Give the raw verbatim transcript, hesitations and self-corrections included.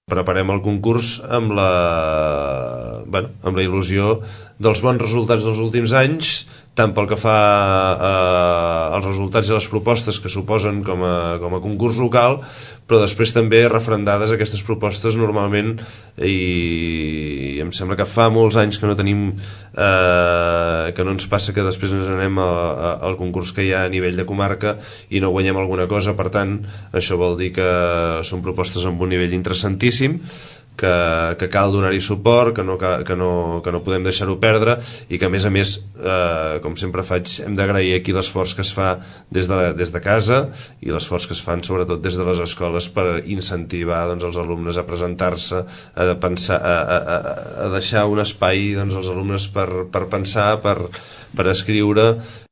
Preparem el concurs amb la, bueno, amb la il·lusió dels bons resultats dels últims anys, tant pel que fa eh, als resultats i les propostes que suposen com a, com a concurs local, però després també referendades aquestes propostes normalment, i em sembla que fa molts anys que no tenim eh, que no ens passa que després ens anem a, a, al concurs que hi ha a nivell de comarca i no guanyem alguna cosa. Per tant, això vol dir que són propostes amb un nivell interessantíssim, que, que cal donar-hi suport, que no, que no, que no podem deixar-ho perdre, i que a més a més, eh, com sempre faig, hem d'agrair aquí l'esforç que es fa des de, des de casa i l'esforç que es fan sobretot des de les escoles per incentivar, doncs, els alumnes a presentar-se, a, pensar, a, a, a deixar un espai, doncs, als alumnes per, per pensar, per, per escriure,